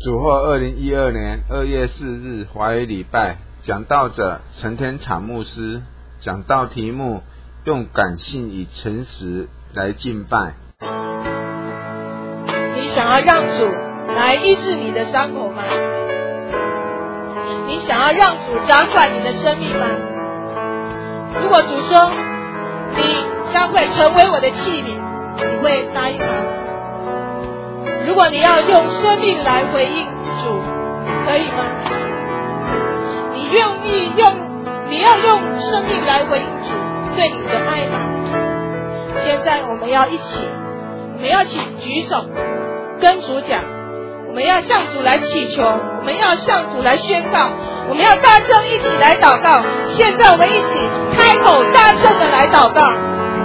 主获2012年2月4日华语礼拜，讲道者陈天场牧师，讲道题目用感性与诚实来敬拜。 你想要让主来医治你的伤口吗？你想要让主掌管你的生命吗？如果主说你将会成为我的器皿，你会答应吗？如果你要用生命来回应主，可以吗？你愿意你要用生命来回应主对你的爱吗？现在我们要一起举手跟主讲，我们要向主来祈求，我们要向主来宣告，我们要大声一起来祷告。现在我们一起开口大声的来祷告。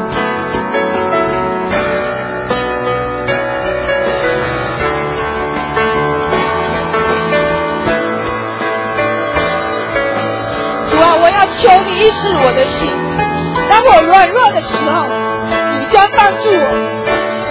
主啊，我要求你医治我的心，当我软弱的时候，你将帮助我。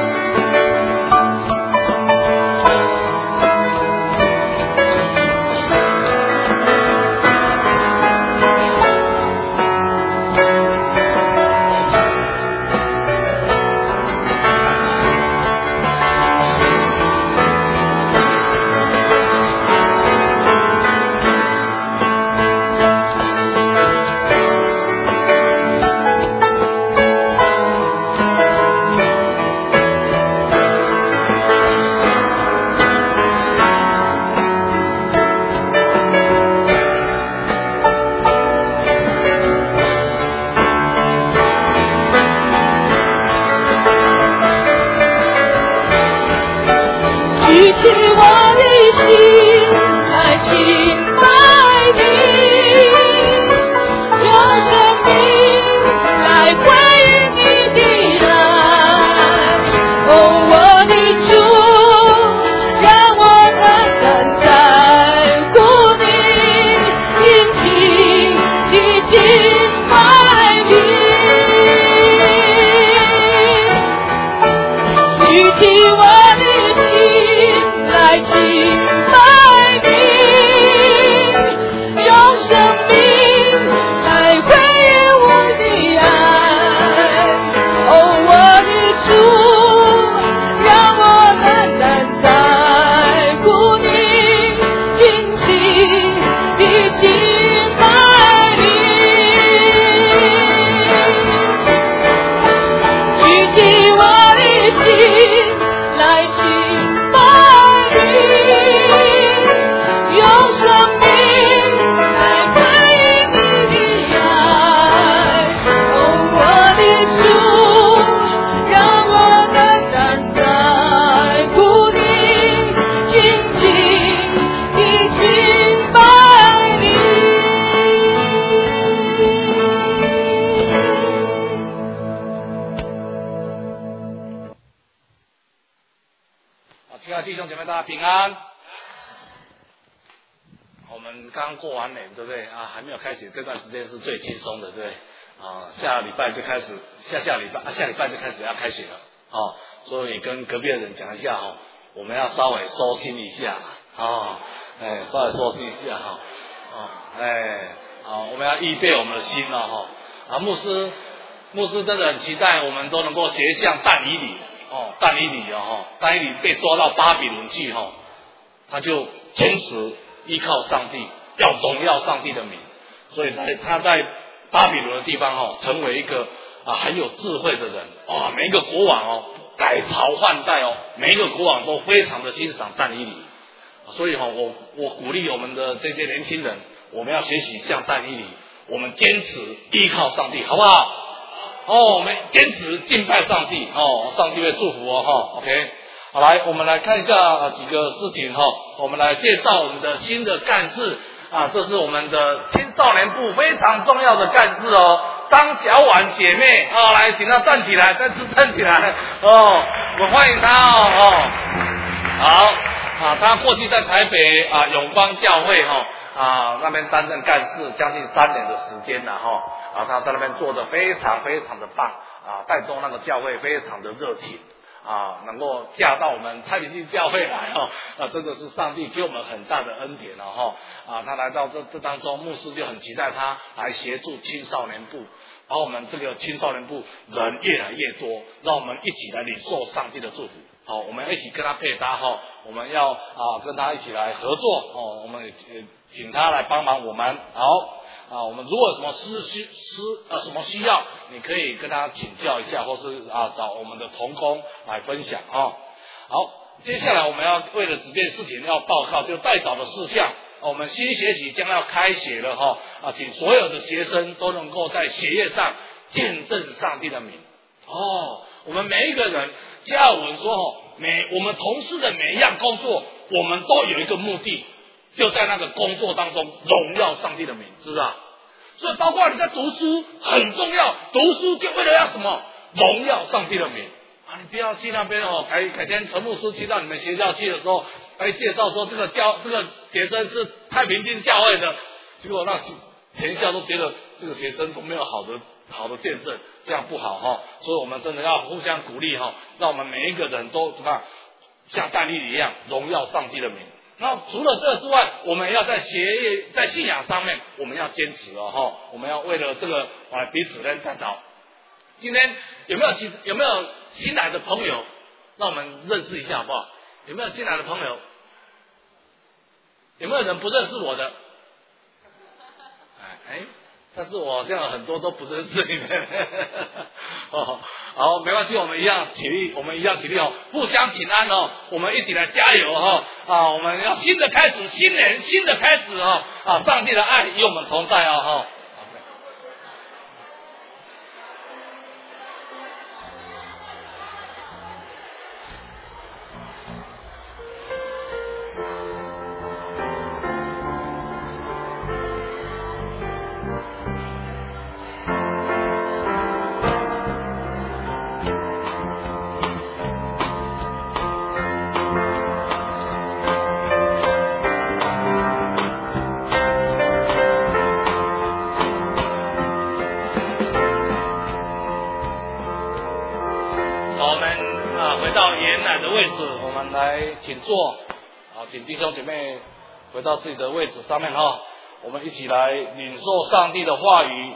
下礼拜就开始要开学了哦，所以你跟隔壁的人讲一下哦，我们要稍微收心一下哦，稍微收心一下哈，我们要预备我们的心了哈，牧师真的很期待我们都能够学像但以理被抓到巴比伦去哈，他就坚持依靠上帝，要荣耀上帝的名，所以他在巴比伦的地方成为一个很有智慧的人每一个国王改朝换代每一个国王都非常的欣赏但以理，所以我鼓励我们的这些年轻人，我们要学习像但以理，我们坚持依靠上帝，好不好？我们坚持敬拜上帝上帝会祝福OK， 好，来我们来看一下几个事情我们来介绍我们的新的干事这是我们的青少年部非常重要的干事张小婉姐妹来，请她站起来，再次站起来我们欢迎她好她过去在台北永光教会那边担任干事将近3年的时间了她在那边做得非常非常的棒带动那个教会非常的热情能够嫁到我们太平境教会来真的是上帝给我们很大的恩典他来到这当中，牧师就很期待他来协助青少年部，把我们这个青少年部人越来越多，让我们一起来领受上帝的祝福。我们一起跟他配搭我们要跟他一起来合作我们请他来帮忙我们。我们如果有什么什么需要，你可以跟他请教一下，或是找我们的同工来分享好，接下来我们要为了几件事情要报告，就代祷的事项。我们新学期将要开学了请所有的学生都能够在学业上见证上帝的名。我们每一个人，加尔文说我们从事的每一样工作，我们都有一个目的，就在那个工作当中荣耀上帝的名，是不是所以包括你在读书很重要，读书就为了要什么？荣耀上帝的名你不要去那边改天陈牧师去到你们学校去的时候，介绍说这个学生是太平境教会的，结果那全校都觉得这个学生都没有好的见证，这样不好所以我们真的要互相鼓励让我们每一个人都像但以理一样荣耀上帝的名。那除了这之外，我们要在学业在信仰上面我们要坚持我们要为了这个彼此来探讨。今天有没有新来的朋友？让我们认识一下好不好？有没有新来的朋友？有没有人不认识我的？但是我现在很多都不认识你们好，没关系，我们一样起立，互相请安我们一起来加油我们要新的开始，新年新的开始上帝的爱与我们同在请坐，请弟兄姐妹回到自己的位置上面我们一起来领受上帝的话语。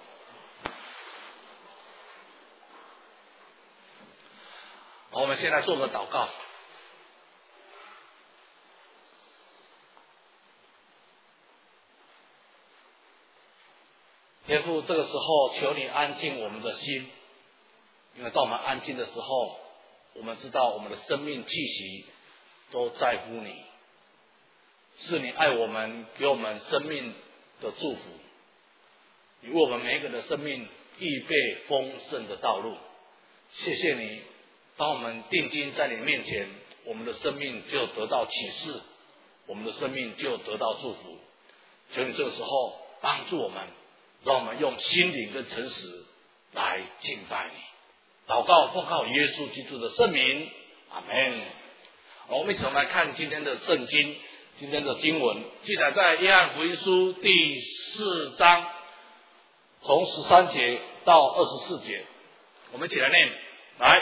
我们现在做个祷告。天父，这个时候求你安静我们的心，因为当我们安静的时候，我们知道我们的生命气息都在乎你，是你爱我们，给我们生命的祝福，你为我们每一个人的生命预备丰盛的道路。谢谢你，当我们定睛在你面前，我们的生命就得到启示，我们的生命就得到祝福。求你这个时候帮助我们，让我们用心灵跟诚实来敬拜你。祷告奉靠耶稣基督的圣名，阿们。我们一起来看今天的圣经，今天的经文记载在约翰福音书第4章，从13节到24节，我们一起来念。来，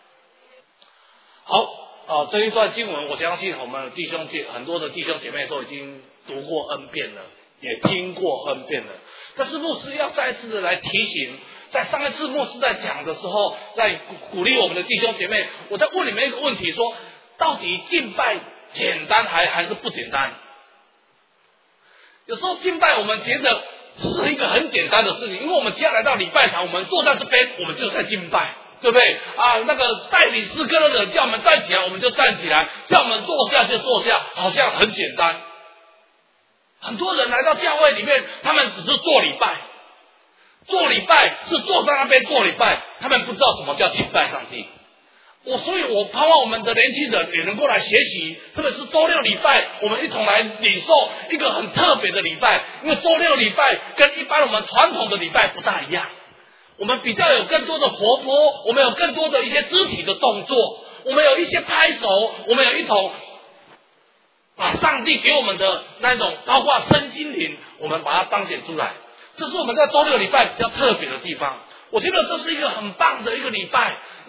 好这一段经文，我相信我们很多的弟兄姐妹都已经读过 N 遍了，也听过 N 遍了。但是牧师要再一次的来提醒，在上一次牧师在讲的时候，在鼓励我们的弟兄姐妹，我在问你们一个问题，说到底敬拜简单还是不简单？有时候敬拜我们觉得是一个很简单的事情，因为我们接下来到礼拜堂，我们坐在这边，我们就在敬拜，对不对那个带领诗歌的人叫我们站起来，我们就站起来，叫我们坐下就坐下，好像很简单。很多人来到教会里面，他们只是做礼拜，是坐在那边做礼拜，他们不知道什么叫敬拜上帝。所以我盼望我们的年轻人也能够来学习，特别是周六礼拜，我们一同来领受一个很特别的礼拜。因为周六礼拜跟一般我们传统的礼拜不大一样，我们比较有更多的活泼，我们有更多的一些肢体的动作，我们有一些拍手，我们有一种把上帝给我们的那种包括身心灵，我们把它彰显出来。这是我们在周六礼拜比较特别的地方。我觉得这是一个很棒的一个礼拜，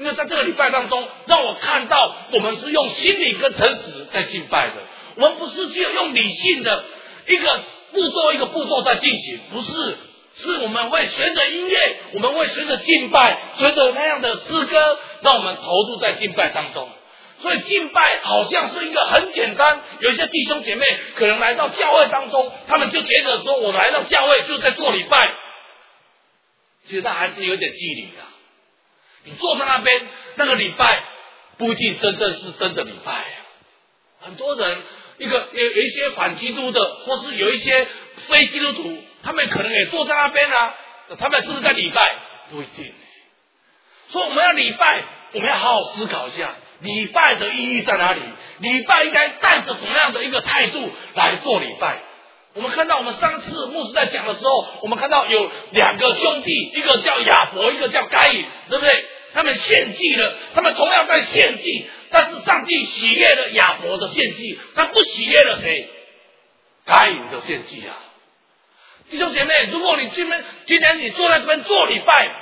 因为在这个礼拜当中，让我看到我们是用心灵跟诚实在敬拜的，我们不是只有用理性的一个步骤在进行，不是，是我们会随着音乐，我们会随着敬拜，随着那样的诗歌，让我们投入在敬拜当中。所以敬拜好像是一个很简单，有一些弟兄姐妹可能来到教会当中，他们就觉得说我来到教会就在做礼拜，其实他还是有点距离的。你坐在那边，那个礼拜不一定真正是真的礼拜啊。很多人有一些反基督的，或是有一些非基督徒，他们可能也坐在那边啊，他们是不是在礼拜？不一定。所以我们要礼拜，我们要好好思考一下，礼拜的意义在哪里？礼拜应该带着什么样的一个态度来做礼拜？我们看到我们上次牧师在讲的时候，我们看到有2个兄弟，一个叫亚伯，一个叫该隐，对不对？他们献祭了，他们同样在献祭，但是上帝喜悦了亚伯的献祭，他不喜悦了谁？该隐的献祭啊！弟兄姐妹，如果你今天你坐在这边做礼拜，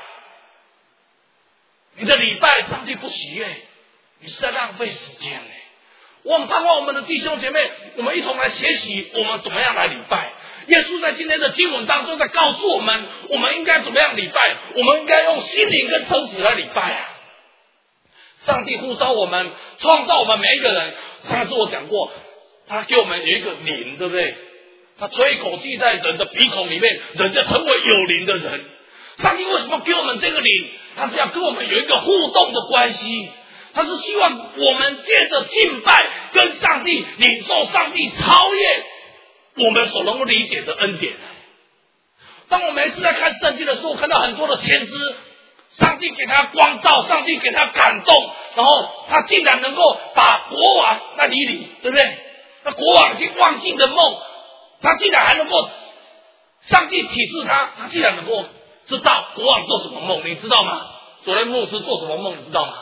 你的礼拜上帝不喜悦，你是在浪费时间呢。我很盼望我们的弟兄姐妹，我们一同来学习我们怎么样来礼拜。耶稣在今天的经文当中在告诉我们，我们应该怎么样礼拜，我们应该用心灵跟诚实来礼拜啊。上帝呼召我们，创造我们每一个人。上次我讲过，他给我们有一个灵，对不对？他吹一口气在人的鼻孔里面，人就成为有灵的人。上帝为什么给我们这个灵？他是要跟我们有一个互动的关系，他是希望我们借着敬拜跟上帝领受上帝超越我们所能够理解的恩典。当我每一次在看圣经的时候，看到很多的先知，上帝给他光照，上帝给他感动，然后他竟然能够把国王那里，对不对？那国王已经忘记的梦，他竟然还能够，上帝启示他，他竟然能够知道国王做什么梦，你知道吗？昨天牧师做什么梦，你知道吗？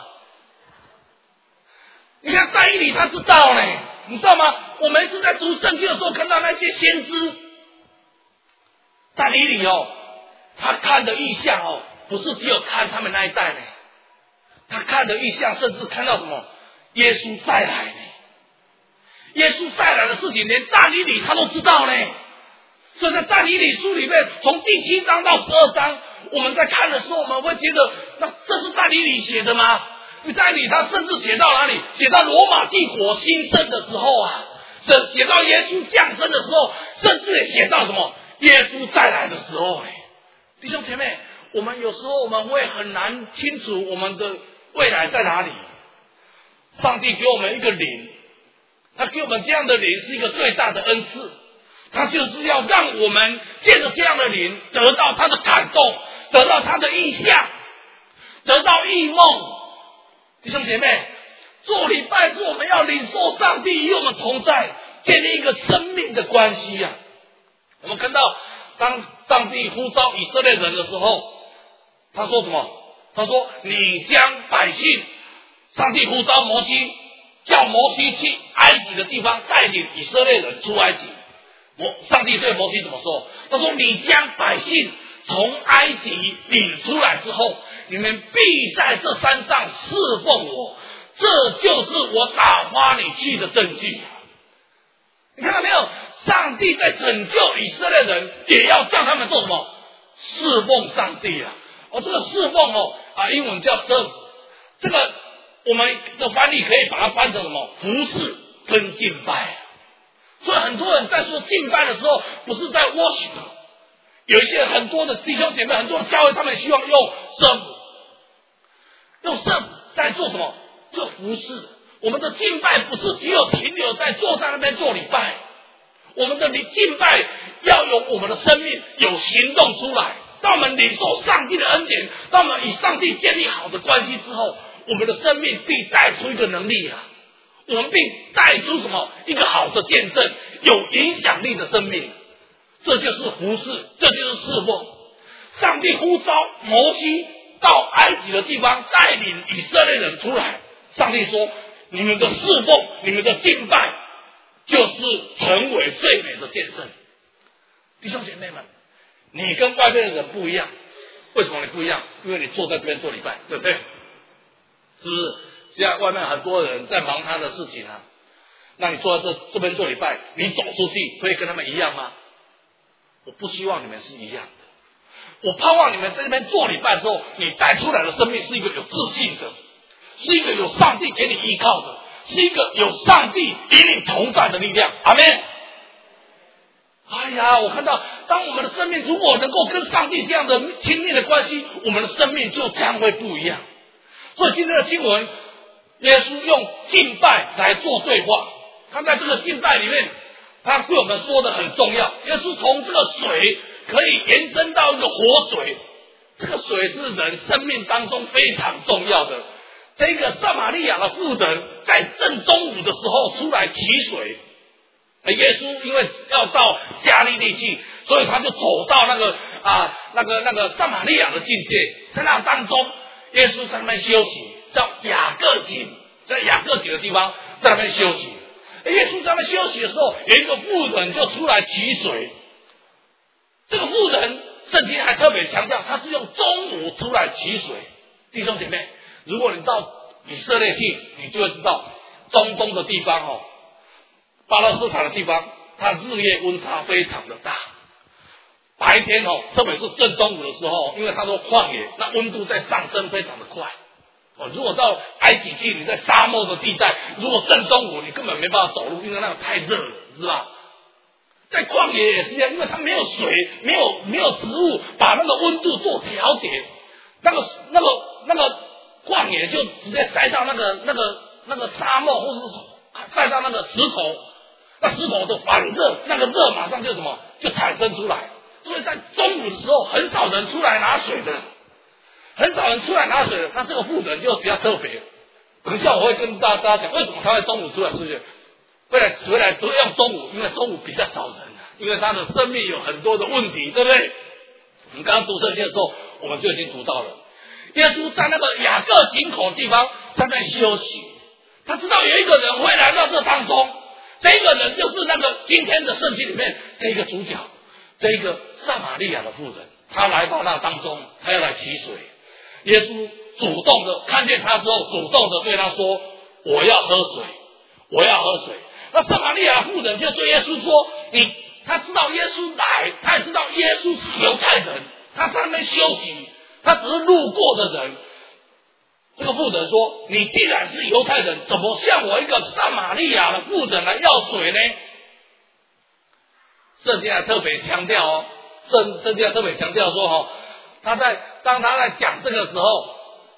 你看但以理他知道呢，你知道吗？我每次在读圣经的时候，看到那些先知，但以理他看的异象不是只有看他们那一代呢，他看的异象甚至看到什么？耶稣再来呢。耶稣再来的事情，连但以理他都知道呢。所以在但以理书里面，从第7章到12章，我们在看的时候，我们会觉得，那这是但以理写的吗？但以理他甚至写到哪里？写到罗马帝国兴盛的时候啊，写到耶稣降生的时候，甚至也写到什么？耶稣再来的时候。弟兄姐妹，我们有时候我们会很难清楚我们的未来在哪里。上帝给我们一个灵，他给我们这样的灵是一个最大的恩赐，他就是要让我们借着这样的灵得到他的感动，得到他的意象，得到异梦。弟兄姐妹，做礼拜是我们要领受上帝与我们同在，建立一个生命的关系啊。我们看到当上帝呼召以色列人的时候，他说什么？他说你将百姓，上帝呼召摩西，叫摩西去埃及的地方带领以色列人出埃及。上帝对摩西怎么说？他说你将百姓从埃及领出来之后，你们必在这山上侍奉我，这就是我打发你去的证据。你看到没有？上帝在拯救以色列人，也要叫他们做什么？侍奉上帝啊！这个侍奉英文叫 serve， 这个我们的翻译可以把它翻成什么？服侍跟敬拜。所以很多人在说敬拜的时候，不是在 worship。有一些很多的弟兄姐妹，很多的教会，他们希望用 serve， 用 serve 在做什么？做服侍。我们的敬拜不是只有停留在坐在那边做礼拜，我们的敬拜要有我们的生命有行动出来。当我们领受上帝的恩典，当我们与上帝建立好的关系之后，我们的生命必带出一个能力啊，我们必带出什么？一个好的见证，有影响力的生命。这就是服侍，这就是侍奉。上帝呼召摩西到埃及的地方，带领以色列人出来。上帝说，你们的侍奉，你们的敬拜，就是成为最美的见证。弟兄姐妹们，你跟外面的人不一样。为什么你不一样？因为你坐在这边做礼拜，对不对？ 是不是？现在外面很多人在忙他的事情啊，那你坐在这边做礼拜，你走出去会跟他们一样吗？我不希望你们是一样的。我盼望你们在这边做礼拜之后，你带出来的生命是一个有自信的，是一个有上帝给你依靠的，是一个有上帝与你同在的力量。阿们。哎呀，我看到当我们的生命如果能够跟上帝这样的亲密的关系，我们的生命就将会不一样。所以今天的经文，耶稣用敬拜来做对话。他在这个敬拜里面，他对我们说的很重要。耶稣从这个水可以延伸到一个活水，这个水是人生命当中非常重要的。这个撒玛利亚的妇人在正中午的时候出来取水，耶稣因为要到加利利去，所以他就走到那个撒玛利亚的境界，在那当中，耶稣在那边休息，叫雅各井，在雅各井的地方在那边休息。耶稣在那边休息的时候，有一个妇人就出来取水。这个妇人，圣经还特别强调，他是用中午出来取水。弟兄姐妹，如果你到以色列去，你就会知道，中东的地方巴勒斯坦的地方，它日夜温差非常的大。白天特别是正中午的时候，因为它说旷野，那温度在上升非常的快。如果到埃及去，你在沙漠的地带，如果正中午你根本没办法走路，因为那个太热了，是吧？在旷野也是这样，因为它没有水，没有植物把那个温度做调节，那个旷野就直接塞到那个沙漠，或是塞到那个石头，那石头的反热，那个热马上就就产生出来。所以在中午的时候，很少人出来拿水的，那这个妇人就比较特别。等一下我会跟大家讲为什么他会中午出来，是不是？回来只会用中午，因为中午比较少人，因为他的生命有很多的问题，对不对？我们刚刚读圣经的时候，我们就已经读到了，耶稣在那个雅各井口的地方在那休息，他知道有一个人会来到这当中，这一个人就是那个今天的圣经里面这一个主角，这一个撒玛利亚的妇人，他来到那当中，他要来取水。耶稣主动的看见他之后，主动的对他说：“我要喝水，我要喝水。”那撒玛利亚妇人就对耶稣说：“他知道耶稣来，他也知道耶稣是犹太人，他在那边休息，他只是路过的人。”这个妇人说：“你既然是犹太人，怎么向我一个撒玛利亚的妇人来要水呢？”圣经还特别强调圣经还特别强调说当他在讲这个时候，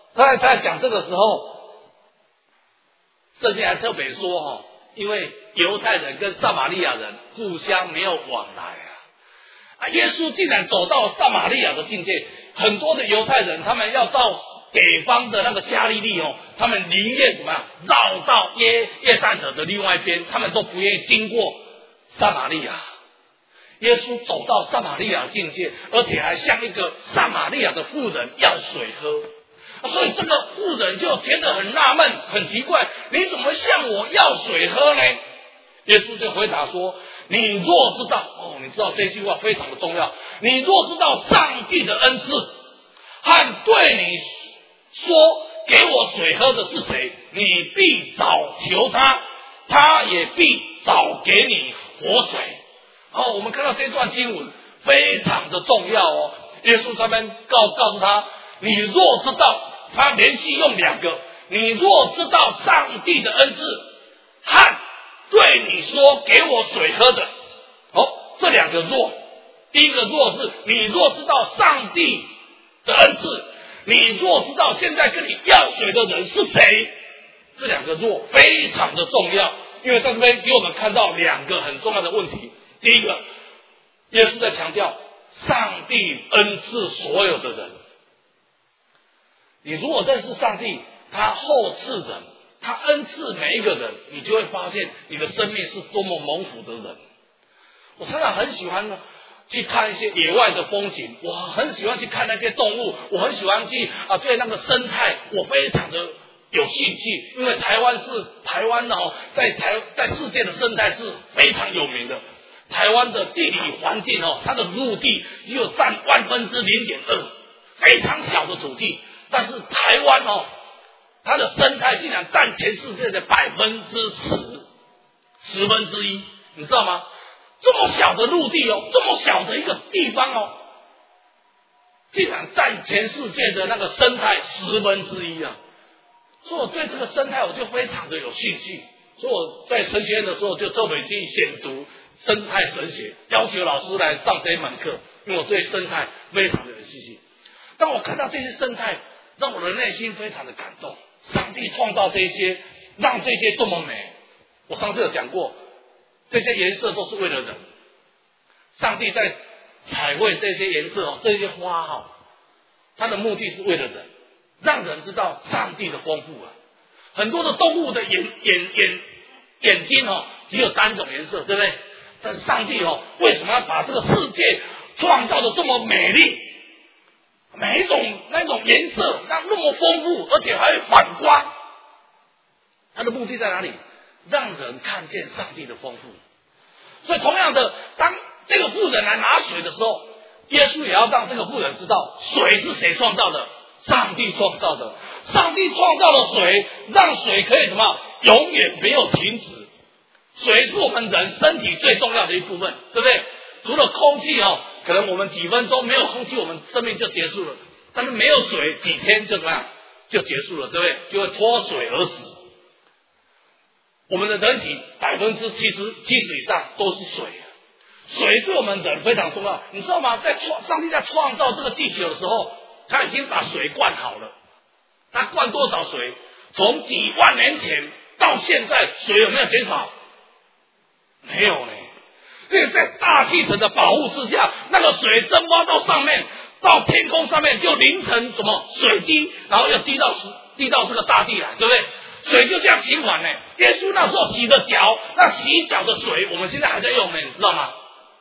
圣经还特别说因为犹太人跟撒玛利亚人互相没有往来耶稣竟然走到撒玛利亚的境界，很多的犹太人他们要到北方的那个加利利他们宁愿怎么样绕到约旦河的另外一边，他们都不愿意经过撒玛利亚。耶稣走到撒玛利亚境界，而且还向一个撒玛利亚的妇人要水喝，所以这个妇人就觉得很纳闷，很奇怪，你怎么向我要水喝呢？耶稣就回答说：“你若知道你知道这句话非常的重要，你若知道上帝的恩赐和对你说给我水喝的是谁，你必早求他，他也必早给你活水。”我们看到这段经文非常的重要耶稣这边告诉他，你若知道，他连续用两个，你若知道上帝的恩赐和对你说给我水喝的，这两个若，第一个若是你若知道上帝的恩赐，你若知道现在跟你要水的人是谁，这两个若非常的重要，因为在这边给我们看到两个很重要的问题。第一个，耶稣在强调上帝恩赐所有的人。你如果认识上帝，他厚赐人，他恩赐每一个人，你就会发现你的生命是多么蒙福的人。我常常很喜欢去看一些野外的风景，我很喜欢去看那些动物，我很喜欢去对那个生态我非常的有兴趣，因为台湾在世界的生态是非常有名的。台湾的地理环境它的陆地只有占0.2%，非常小的土地，但是台湾它的生态竟然占全世界的10%，10分之一，你知道吗？这么小的陆地哦，这么小的一个地方哦，竟然占全世界的那个生态1/10啊！所以我对这个生态我就非常的有兴趣，所以我在神学院的时候就特别去选读生态神学，要求老师来上这一门课，因为我对生态非常的有兴趣。当我看到这些生态，让我的内心非常的感动。上帝创造这些，让这些这么美。我上次有讲过，这些颜色都是为了人。上帝在彩绘这些颜色这些花它的目的是为了人，让人知道上帝的丰富啊。很多的动物的眼睛只有单种颜色，对不对？但是上帝为什么要把这个世界创造的这么美丽？每一种那种颜色让那么丰富，而且还会反光。它的目的在哪里？让人看见上帝的丰富。所以同样的，当这个妇人来拿水的时候，耶稣也要让这个妇人知道，水是谁创造的？上帝创造的。上帝创造了水，让水可以什么？永远没有停止。水是我们人身体最重要的一部分，对不对？除了空气可能我们几分钟没有空气，我们生命就结束了。但是没有水，几天就怎么样？就结束了，对不对？就会脱水而死。我们的人体70%以上都是水，水对我们人非常重要。你知道吗？上帝在创造这个地球的时候，他已经把水灌好了。他灌多少水？从几万年前到现在，水有没有减少？没有呢。因为在大气层的保护之下，那个水蒸发到上面，到天空上面就淋成什么水滴，然后又滴到这个大地来，对不对？水就这样循环呢。耶稣那时候洗的脚，那洗脚的水我们现在还在用呢，你知道吗？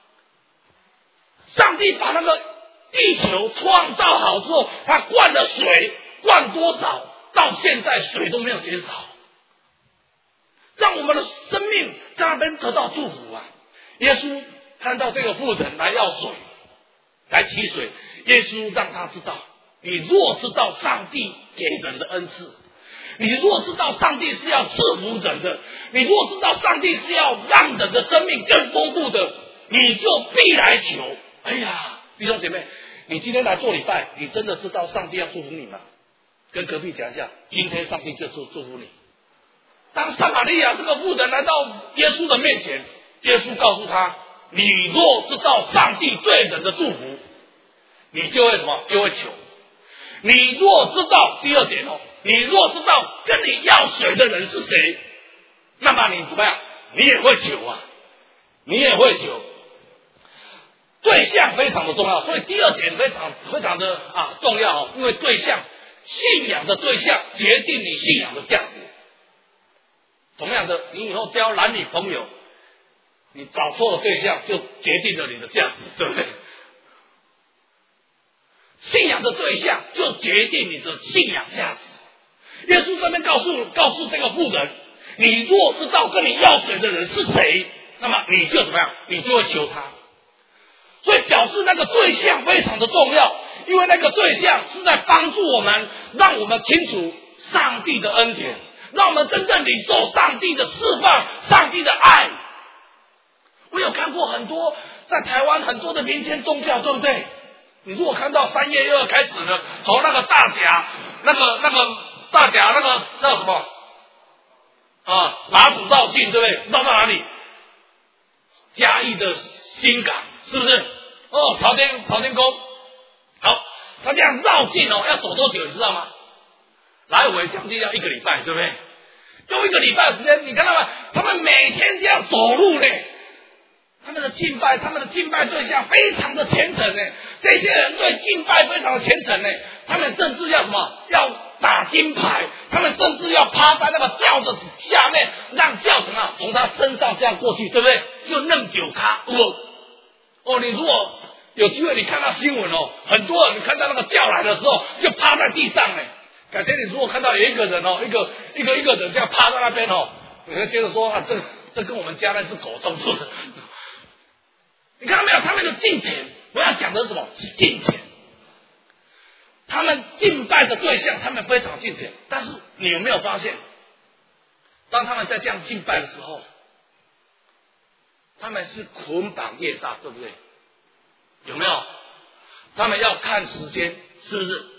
上帝把那个地球创造好之后，他灌的水灌多少，到现在水都没有减少，让我们的生命在那边得到祝福啊。耶稣看到这个妇人来要水，来取水，耶稣让他知道，你若知道上帝给人的恩赐，你若知道上帝是要赐福人的，你若知道上帝是要让人的生命更丰富的，你就必来求。哎呀，弟兄姐妹，你今天来做礼拜，你真的知道上帝要祝福你吗？跟隔壁讲一下，今天上帝就祝福你。当撒玛利亚这个妇人来到耶稣的面前，耶稣告诉他，你若知道上帝对人的祝福，你就会什么？就会求。你若知道，第二点你若知道跟你要水的人是谁，那么你怎么样？你也会求啊，你也会求。对象非常的重要，所以第二点非常的重要因为对象，信仰的对象决定你信仰的价值。同样的，你以后交男女朋友，你找错了对象，就决定了你的价值，对不对？信仰的对象就决定你的信仰价值。耶稣这边告诉这个妇人，你若知道跟你要水的人是谁，那么你就怎么样？你就会求他。所以表示那个对象非常的重要，因为那个对象是在帮助我们，让我们清楚上帝的恩典，让我们真正领受上帝的释放，上帝的爱。我有看过很多在台湾很多的民间宗教，对不对？你如果看到3月2开始呢，从那个大甲那个大甲那什么马祖绕境，对不对？绕到哪里？嘉义的新港，是不是？朝天宫。好，他这样绕境要走多久，你知道吗？来回将近要1个礼拜，对不对？用1个礼拜的时间，你看到吗？他们每天这样走路呢，他们的敬拜对象非常的虔诚呢。这些人对敬拜非常的虔诚呢，他们甚至要什么？要打金牌，他们甚至要趴在那个轿子下面，让轿子从他身上这样过去，对不对？就弄酒咖你如果有机会，你看到新闻很多人看到那个轿来的时候，就趴在地上呢。改天你如果看到有一个人一个人这样趴在那边你会接着说这跟我们家那只狗种出的。你看到没有？他们的敬虔，我要讲的是什么？是敬虔。 他们敬拜的对象，他们非常敬虔，但是你有没有发现，当他们在这样敬拜的时候，他们是捆绑业大，对不对？有没有？他们要看时间，是不是？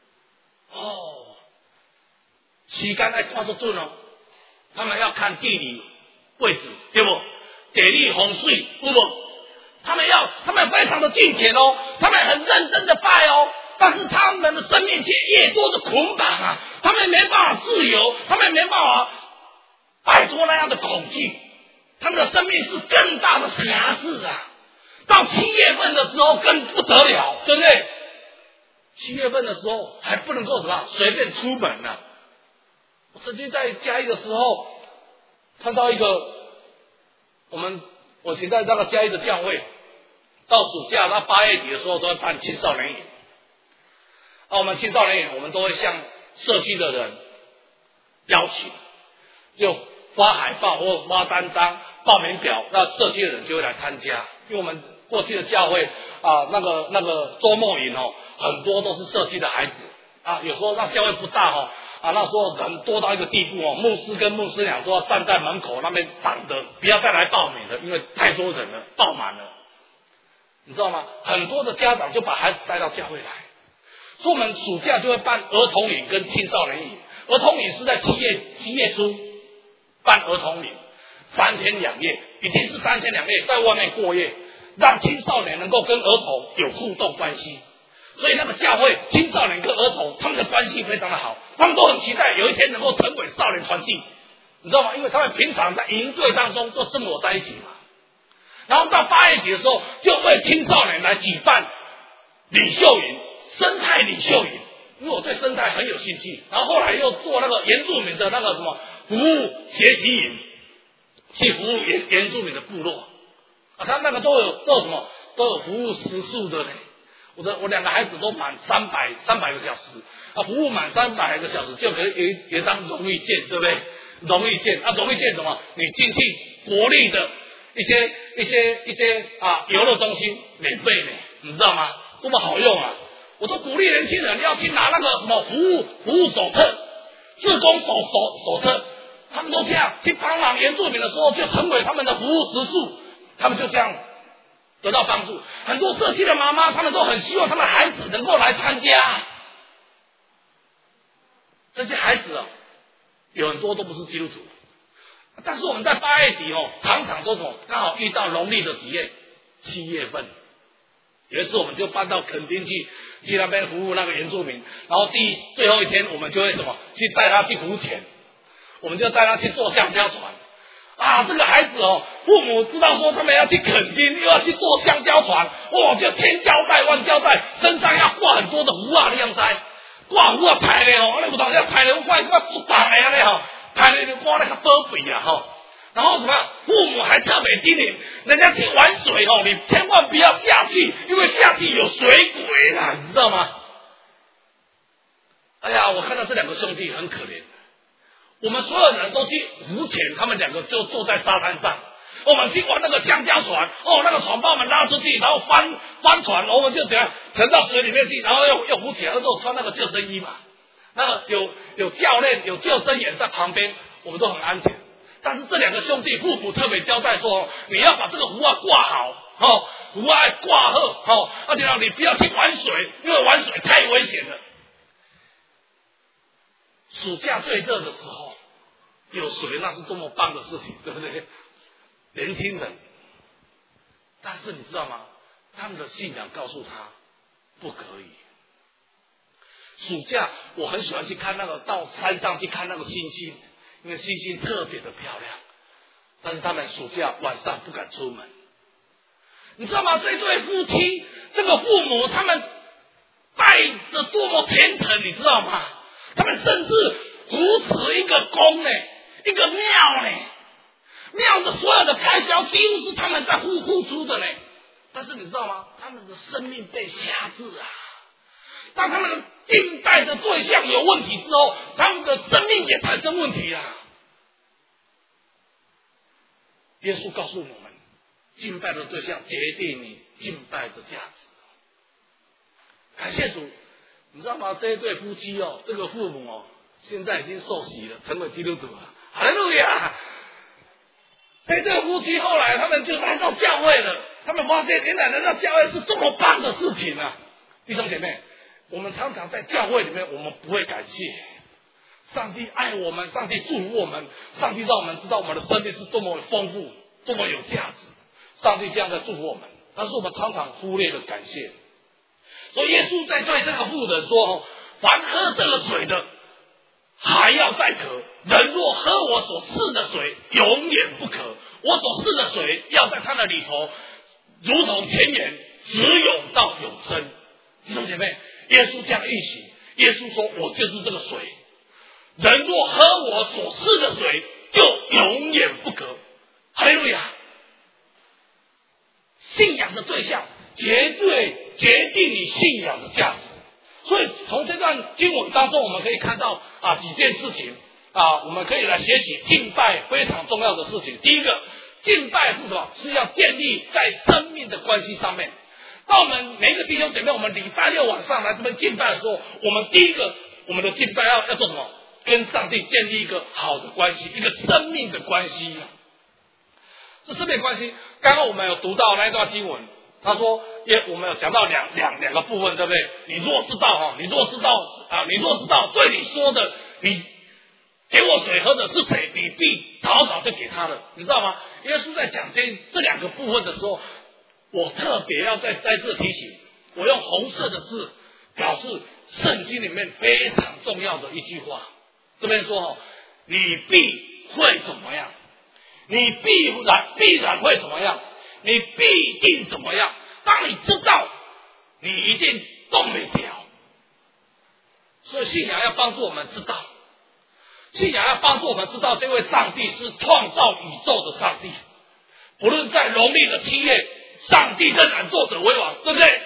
时间要看得准哦。他们要看地理位置，对不？地理风水，对不？他们非常的敬虔哦，他们很认真的拜哦，但是他们的生命却越多的捆绑啊，他们没办法自由，他们没办法摆脱那样的恐惧，他们的生命是更大的辖制啊。到7月份的时候更不得了，对不对？7月份的时候还不能够什么随便出门啊。我曾经在嘉义的时候看到一个，我现在那个嘉义的教会，到暑假到8月底的时候都会办青少年营。我们青少年营我们都会向社区的人邀请，就发海报或发单张、报名表，那社区的人就会来参加。因为我们过去的教会那个周末营很多都是社区的孩子有时候那教会不大那时候人多到一个地步牧师跟牧师娘都要站在门口那边挡着，不要再来报名了，因为太多人了，爆满了，你知道吗？很多的家长就把孩子带到教会来，所以我们暑假就会办儿童营跟青少年营。儿童营是在7月初办儿童营，3天2夜，已经是3天2夜，在外面过夜，让青少年能够跟儿童有互动关系。所以那个教会青少年跟儿童他们的关系非常的好，他们都很期待有一天能够成为少年团契，你知道吗？因为他们平常在营队当中都生活在一起嘛。然后到8月底的时候，就为青少年来举办领袖营、生态领袖营，因为我对生态很有兴趣。然后后来又做那个原住民的那个什么服务学习营，去服务原住民的部落他那个都有什么，都有服务时数的嘞。我2个孩子都满300个小时服务满300个小时就可以有一张荣誉券，对不对？荣誉券荣誉券什么？你进去国立的一些游乐中心免费呢，你知道吗？多么好用啊！我都鼓励年轻人要去拿那个什么服务手册、志工手册，他们都这样去帮忙原住民的时候，就成为他们的服务时数，他们就这样得到帮助。很多社区的妈妈，他们都很希望他们孩子能够来参加。这些孩子有很多都不是基督徒，但是我们在8月底常常都刚好遇到农历的几月，7月份。有一次我们就搬到垦丁去那边服务那个原住民，然后最后一天我们就会去带他去浮潜，我们就带他去坐橡胶船。这个孩子父母知道说他们要去垦丁，又要去坐橡胶船，就千交代万交代，身上要挂很多的符你样知？挂符排的你有当时排的我做大的排的我那个宝贝然后什么？父母还特别叮咛人家去玩水你千万不要下去，因为下去有水鬼啦，你知道吗？哎呀，我看到这2个兄弟很可怜。我们所有人都去浮潜，他们2个就坐在沙滩上。我们去玩那个橡胶船，那个船把我们拉出去，然后翻船，我们就怎样沉到水里面去，然后又浮起来，都穿那个救生衣嘛。那个有教练、有救生员在旁边，我们都很安全。但是这2个兄弟，父母特别交代说，你要把这个符挂好，符挂好，而且你不要去玩水，因为玩水太危险了。暑假最热的时候，有水那是多么棒的事情，对不对？年轻人，但是你知道吗？他们的信仰告诉他不可以。暑假我很喜欢去看到山上去看那个星星，因为星星特别的漂亮。但是他们暑假晚上不敢出门，你知道吗？这对夫妻，这个父母他们拜的多么虔诚，你知道吗？他们甚至扶持一个宫一个庙庙的所有的开销几乎是他们在付出的但是你知道吗？他们的生命被辖制当他们的敬拜的对象有问题之后，他们的生命也产生问题耶稣告诉我们，敬拜的对象决定你敬拜的价值。感谢主， 你知道吗？这一对夫妻哦，这个父母哦，现在已经受洗了，成为基督徒了。哈利路亚！这对夫妻后来他们就来到教会了，他们发现原来来到教会是这么棒的事情啊！弟兄姐妹，我们常常在教会里面，我们不会感谢上帝爱我们，上帝祝福我们，上帝让我们知道我们的生命是多么丰富，多么有价值。上帝这样在祝福我们，但是我们常常忽略了感谢。所以耶稣在对这个妇人说：“凡喝这个水的，还要再渴。人若喝我所赐的水，永远不渴。我所赐的水要在他的里头，如同泉源，直涌到永生。”弟兄姐妹，耶稣这样预许，耶稣说：“我就是这个水。人若喝我所赐的水，就永远不渴。”哈利路亚！信仰的对象绝对决定你信仰的价值。所以从这段经文当中，我们可以看到几件事情我们可以来学习敬拜非常重要的事情。第一个，敬拜是什么？是要建立在生命的关系上面。当我们每一个弟兄姐妹，我们礼拜六晚上来这边敬拜的时候，我们第一个，我们的敬拜要做什么？跟上帝建立一个好的关系，一个生命的关系。这生命关系，刚刚我们有读到那一段经文，他说，我们有讲到两个部分，对不对？你若知道对你说的，你给我水喝的是谁，你必早早就给他了，你知道吗？耶稣在讲这两个部分的时候，我特别要再次提醒，我用红色的字表示圣经里面非常重要的一句话。这边说你必会怎么样？你必然会怎么样？你必定怎么样？当你知道，你一定动没掉。所以信仰要帮助我们知道，信仰要帮助我们知道，这位上帝是创造宇宙的上帝。不论在农历的7月，上帝仍然坐着为王，对不对？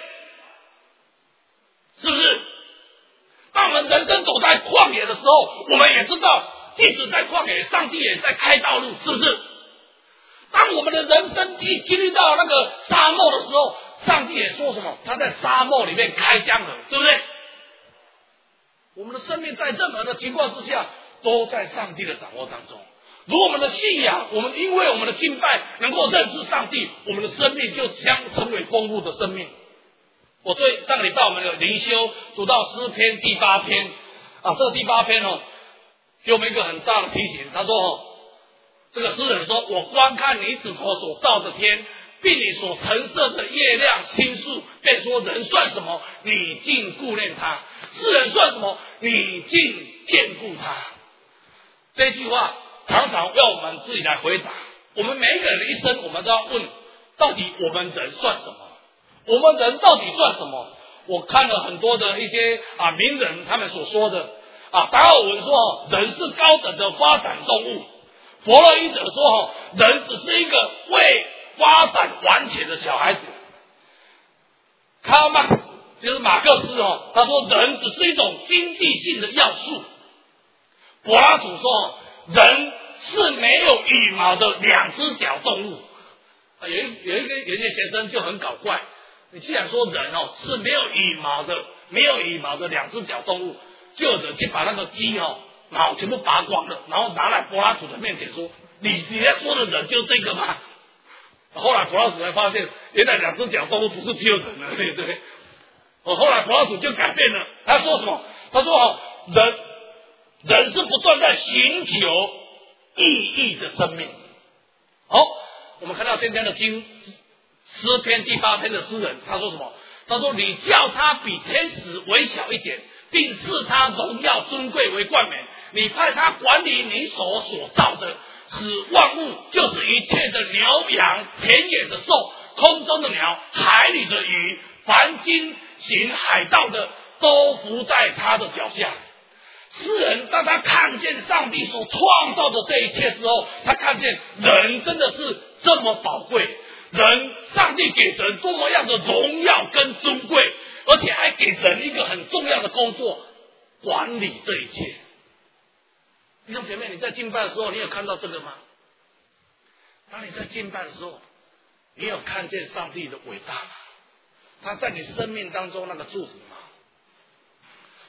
是不是？当我们人生走在旷野的时候，我们也知道，即使在旷野，上帝也在开道路，是不是？当我们的人生经历到那个沙漠的时候，上帝也说什么？他在沙漠里面开江河，对不对？我们的生命在任何的情况之下，都在上帝的掌握当中。如果我们的信仰，因为我们的敬拜能够认识上帝，我们的生命就将成为丰富的生命。我对上个礼拜我们的灵修读到诗篇第8篇这个第8篇给我们一个很大的提醒。他说这个诗人说：“我观看你指头所造的天，并你所陈设的月亮星宿，便说人算什么？你竟顾念他；世人算什么？你竟眷顾他。”这句话常常要我们自己来回答。我们每一个人的一生，我们都要问：到底我们人算什么？我们人到底算什么？我看了很多的一些名人他们所说的达尔文说人是高等的发展动物。弗洛伊德说人只是一个未发展完全的小孩子。卡尔马克思就是马克思他说人只是一种经济性的要素。柏拉图说人是没有羽毛的2只脚动物。有一些学生就很搞怪，你既然说人是没有羽毛的2只脚动物，就有人去把那个鸡毛全部拔光了，然后拿来柏拉图的面前说：“你在说的人就是这个吗？”后来柏拉图才发现，原来2只脚动物不是只有人而已，对不对？后来柏拉图就改变了，他说什么？他说人是不断在寻求意义的生命。我们看到今天的诗篇第8篇的诗人，他说什么？他说：“你叫他比天使微小一点，并赐他荣耀尊贵为冠冕。你派他管理你所造的，使万物，就是一切的牛羊、田野的兽、空中的鸟、海里的鱼，凡经行海道的，都伏在他的脚下。”诗人当他看见上帝所创造的这一切之后，他看见人真的是这么宝贵，上帝给人多么样的荣耀跟尊贵，而且还给人一个很重要的工作，管理这一切。弟兄姐妹，你在敬拜的时候，你有看到这个吗？当你在敬拜的时候，你有看见上帝的伟大吗？他在你生命当中那个祝福吗？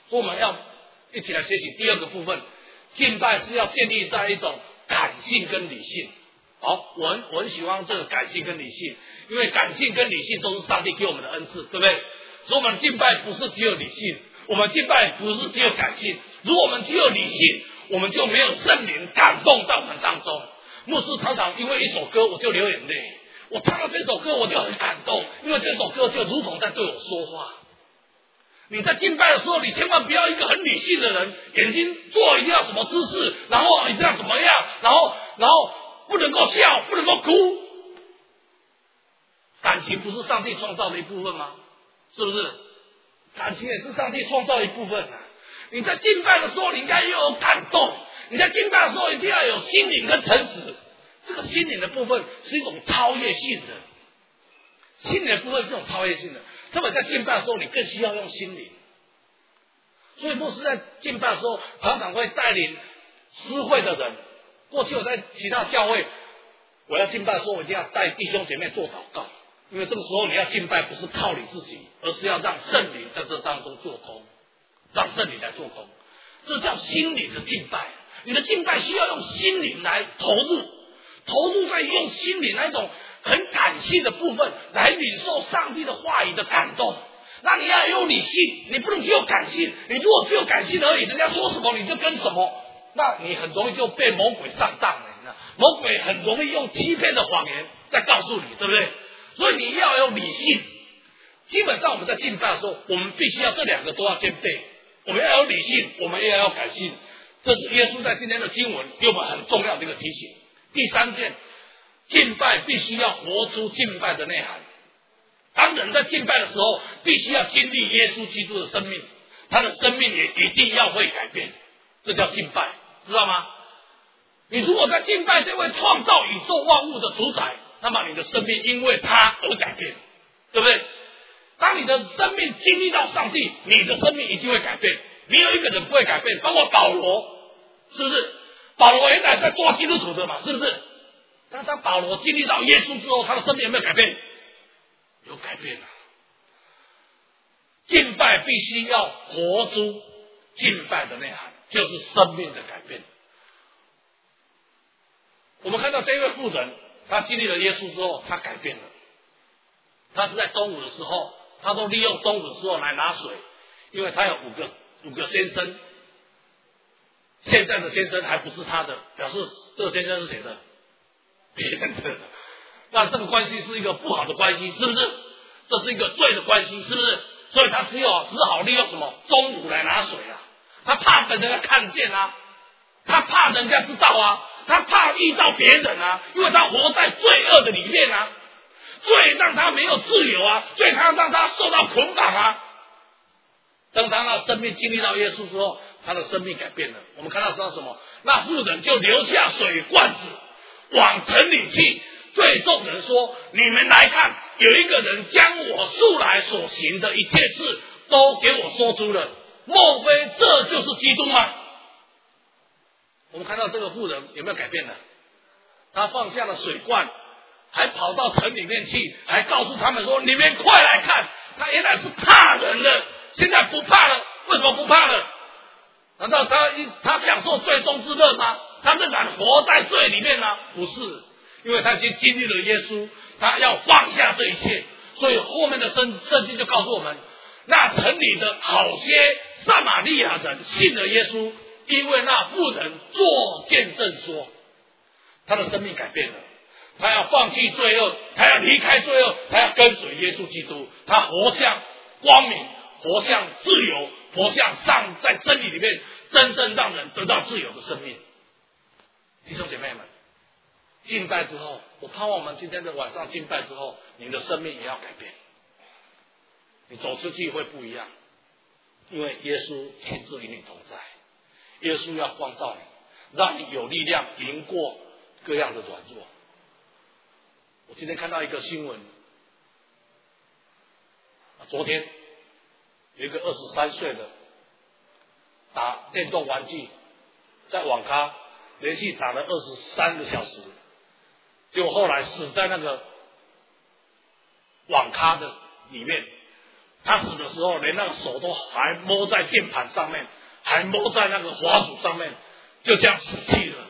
所以我们要一起来学习第二个部分，敬拜是要建立在一种感性跟理性。好，我很喜欢这个感性跟理性，因为感性跟理性都是上帝给我们的恩赐，对不对？所以我们敬拜不是只有理性，我们敬拜不是只有感性。如果我们只有理性，我们就没有圣灵感动在我们当中。牧师常常因为一首歌我就流眼泪，我唱到这首歌我就很感动，因为这首歌就如同在对我说话。你在敬拜的时候，你千万不要一个很理性的人，眼睛做一定要什么姿势，然后一定要怎么样，然后不能够笑，不能够哭。感情不是上帝创造的一部分吗？是不是？感情也是上帝创造的一部分啊。你在敬拜的时候，你应该要有感动；你在敬拜的时候，一定要有心灵跟诚实。这个心灵的部分是一种超越性的，心灵的部分是一种超越性的。特别在敬拜的时候，你更需要用心灵。所以牧师在敬拜的时候，常常会带领私会的人。过去我在其他教会，我要敬拜的时候，我一定要带弟兄姐妹做祷告，因为这个时候你要敬拜不是靠你自己，而是要让圣灵在这当中做工，让圣灵来做工，这叫心灵的敬拜。你的敬拜需要用心灵来投入在用心灵那种很感性的部分来领受上帝的话语的感动。那你要有理性，你不能只有感性。你如果只有感性而已，人家说什么你就跟什么，那你很容易就被魔鬼上当了。魔鬼很容易用欺骗的谎言在告诉你，对不对？所以你要有理性。基本上我们在敬拜的时候，我们必须要这两个都要兼备。我们要有理性，我们也要有感性。这是耶稣在今天的经文给我们很重要的一个提醒。第三件，敬拜必须要活出敬拜的内涵。当人在敬拜的时候，必须要经历耶稣基督的生命，他的生命也一定要会改变，这叫敬拜，知道吗？你如果在敬拜这位创造宇宙万物的主宰，那么你的生命因为他而改变，对不对？当你的生命经历到上帝，你的生命一定会改变。没有一个人不会改变，包括保罗，是不是？保罗原来在做基督徒的嘛，是不是？但是当保罗经历到耶稣之后，他的生命有没有改变？有改变了。敬拜必须要活出敬拜的内涵，就是生命的改变。我们看到这位妇人，她经历了耶稣之后，她改变了。她是在中午的时候，她都利用中午的时候来拿水，因为她有五个先生，现在的先生还不是她的，表示这个先生是谁的？别人的。那这个关系是一个不好的关系，是不是？这是一个罪的关系，是不是？所以他只好利用什么中午来拿水啊？他怕人家看见啊，他怕人家知道啊，他怕遇到别人啊，因为他活在罪恶的里面啊，罪让他没有自由啊，罪让他受到捆绑啊。当他的生命经历到耶稣之后，他的生命改变了。我们看到说什么？那妇人就留下水罐子，往城里去，对众人说：“你们来看，有一个人将我素来所行的一切事都给我说出了，莫非这就是基督吗？”我们看到这个妇人有没有改变呢？他放下了水罐，还跑到城里面去，还告诉他们说：“你们快来看！”他原来是怕人的，现在不怕了。为什么不怕了？难道他享受罪中之乐吗？他仍然活在罪里面吗？不是，因为他已经经历了耶稣，他要放下这一切。所以后面的圣经就告诉我们，那城里的好些撒玛利亚人信了耶稣，因为那妇人做见证说，他的生命改变了，他要放弃罪恶，他要离开罪恶，他要跟随耶稣基督，他活向光明，活向自由，活向上在真理里面真正让人得到自由的生命。弟兄姐妹们，敬拜之后，我盼望我们今天的晚上敬拜之后，你的生命也要改变，你走出去会不一样，因为耶稣亲自与你同在，耶稣要光照你，让你有力量赢过各样的软弱。我今天看到一个新闻，昨天有一个23岁的打电动玩具，在网咖连续打了23个小时，结果后来死在那个网咖的里面， 他死的时候连那个手都还摸在键盘上面，还摸在那个滑鼠上面，就这样死去了。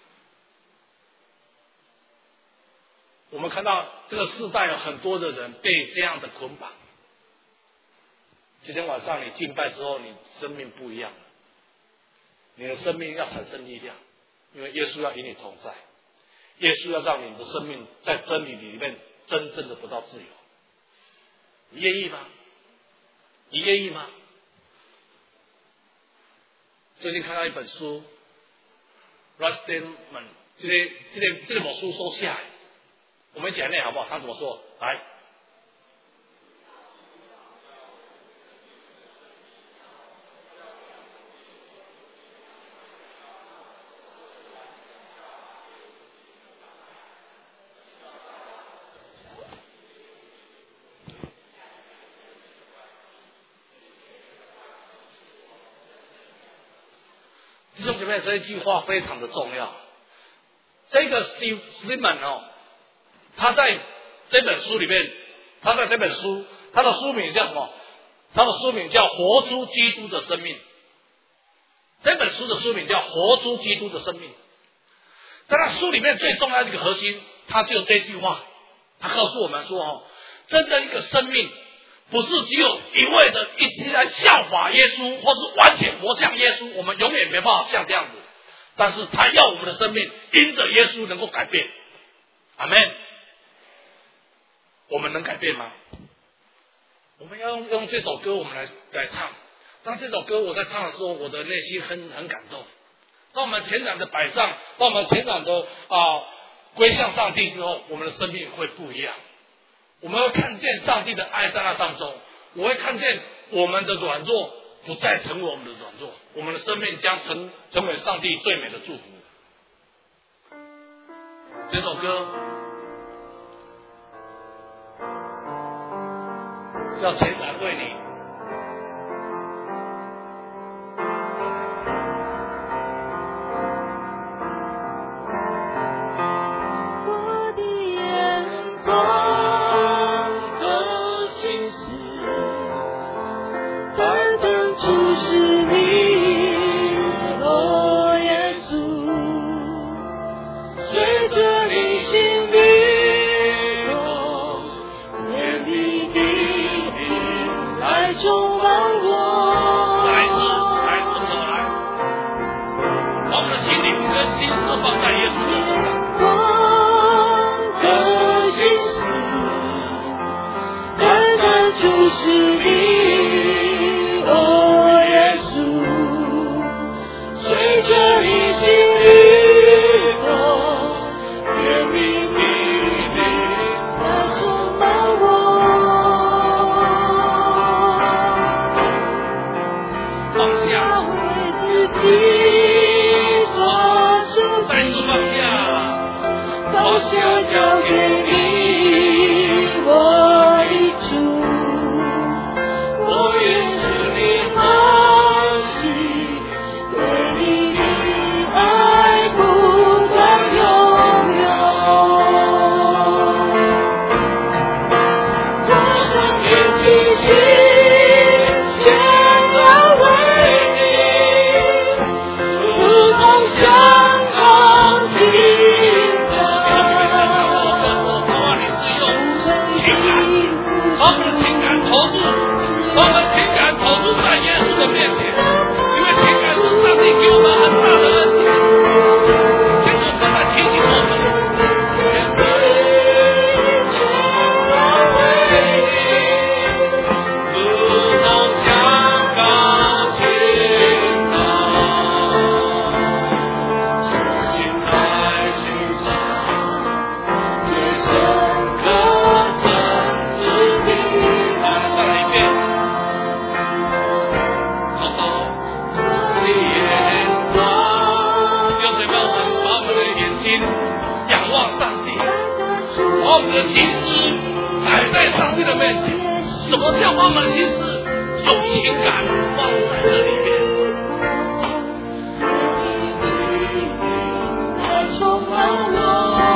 我们看到这个世代有很多的人被这样的捆绑。今天晚上你敬拜之后，你生命不一样了，你的生命要产生力量，因为耶稣要与你同在，耶稣要让你的生命在真理里面真正的得到自由。你愿意吗？你愿意吗？最近看到一本书 ，Rustin 们这本书收下来，我们一起来念好不好？他怎么说？来。弟兄姐妹，这一句话非常的重要。这个 Steve Sliman 他在这本书里面，他的书名叫什么？他的书名叫《活出基督的生命》。这本书的书名叫《活出基督的生命》。在他书里面最重要的一个核心，他就有这句话，他告诉我们说，真的一个生命不是只有一味的一直在效法耶稣，或是完全活像耶稣，我们永远没办法像这样子。但是他要我们的生命因着耶稣能够改变。阿们。我们能改变吗？我们要用这首歌我们来唱。当这首歌我在唱的时候，我的内心很感动。当我们全然的摆上，当我们全然的归向上帝之后，我们的生命会不一样。我们会看见上帝的爱在那当中，我会看见我们的软弱不再成为我们的软弱，我们的生命将成为上帝最美的祝福。这首歌要全然为你。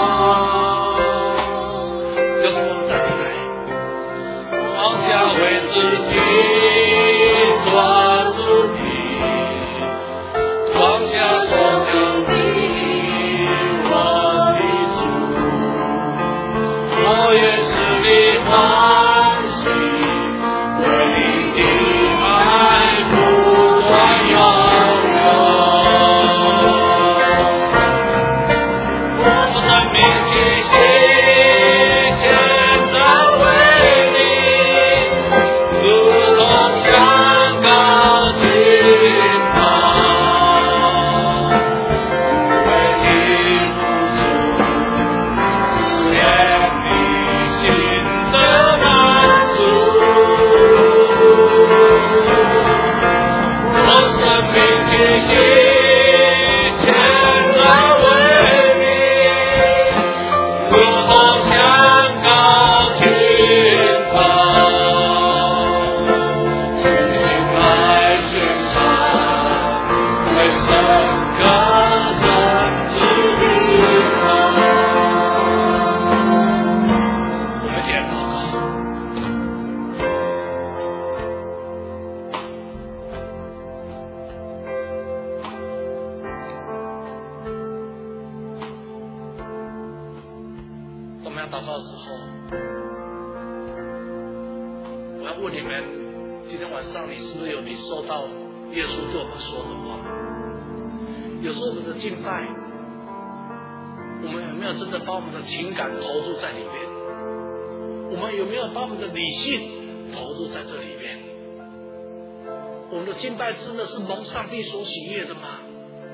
为情感投入在里面，我们有没有把我们的理性投入在这里面？我们的敬拜真的是蒙上帝所喜悦的吗？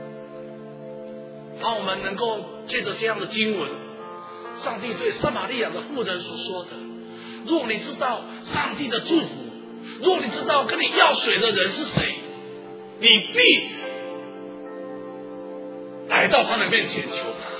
当我们能够借着这样的经文，上帝对撒玛利亚的妇人所说的，若你知道上帝的祝福，若你知道跟你要水的人是谁，你必来到他的面前求他。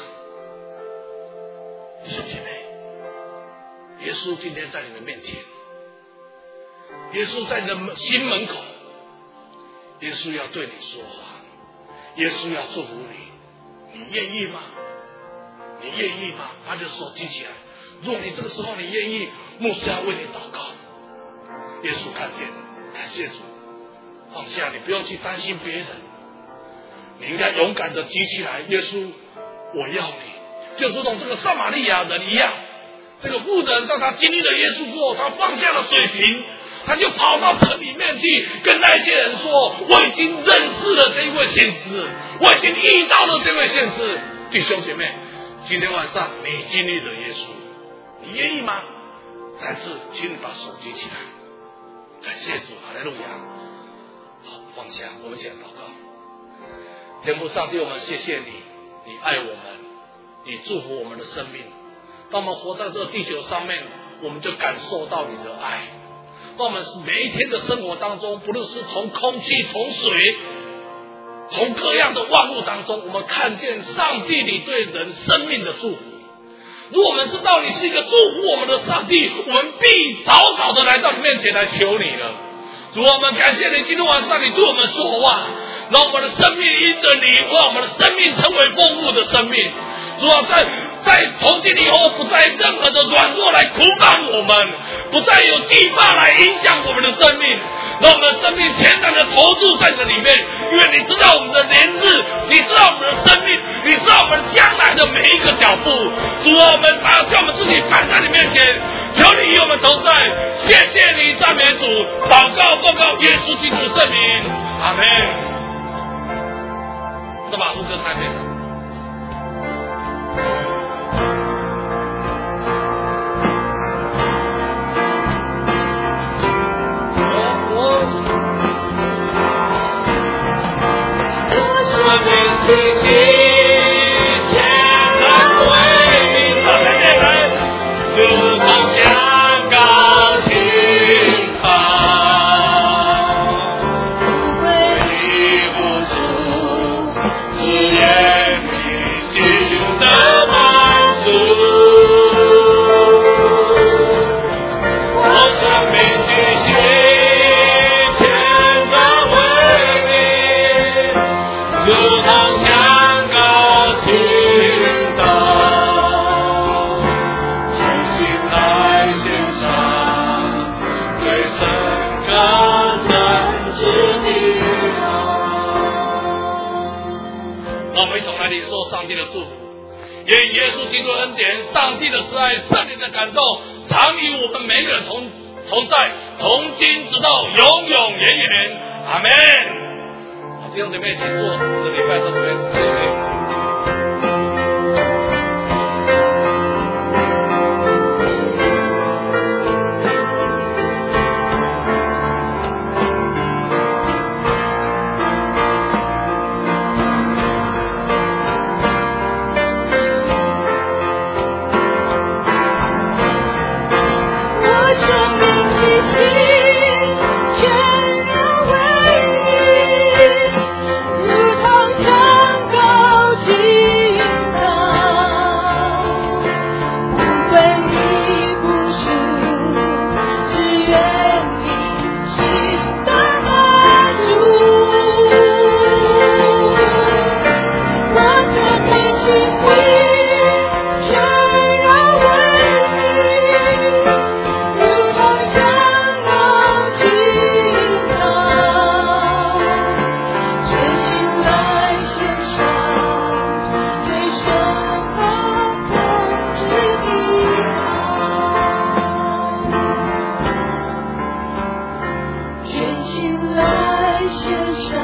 弟兄姐妹，耶稣今天在你们面前，耶稣在你的心门口，耶稣要对你说话，耶稣要祝福你，你愿意吗？你愿意吗？把你的手举起来，若你这个时候你愿意，牧师要为你祷告。耶稣看见，感谢主，放下，你不用去担心别人，你应该勇敢的举起来。耶稣，我要你。就如同这个撒玛利亚人一样，这个妇人当他经历了耶稣之后，他放下了水瓶，他就跑到城里面去跟那些人说，我已经认识了这一位先知，我已经遇到了这位先知。弟兄姐妹，今天晚上你经历了耶稣，你愿意吗？再次请你把手举起来，感谢主，哈利路亚。好，放下，我们一起来祷告。天父上帝，我们谢谢你，你爱我们，你祝福我们的生命。当我们活在这个地球上面，我们就感受到你的爱。当我们每一天的生活当中，不论是从空气、从水、从各样的万物当中，我们看见上帝你对人生命的祝福。如果我们知道你是一个祝福我们的上帝，我们必早早的来到你面前来求你了。主，我们感谢你，今天晚上你对我们说话，让我们的生命因着你，让我们的生命成为丰富的生命。主啊，在从今以后，不再任何的软弱来捆绑我们，不再有惧怕来影响我们的生命，让我们的生命全然的投入在这里面，因为你知道我们的年日，你知道我们的生命，你知道我们将来的每一个脚步。主啊，我们将我们自己摆在你面前，求你与我们同在。谢谢你，赞美主，祷告奉告耶稣基督圣名，阿门。这把副歌才对的。 心来上帝的祝福。愿耶稣基督的恩典、上帝的慈爱、圣灵的感动，常与我们每个人同在，从今直到永永远远。阿们。好，弟兄姐妹，请坐，我的礼拜到这边，谢谢。 来献上。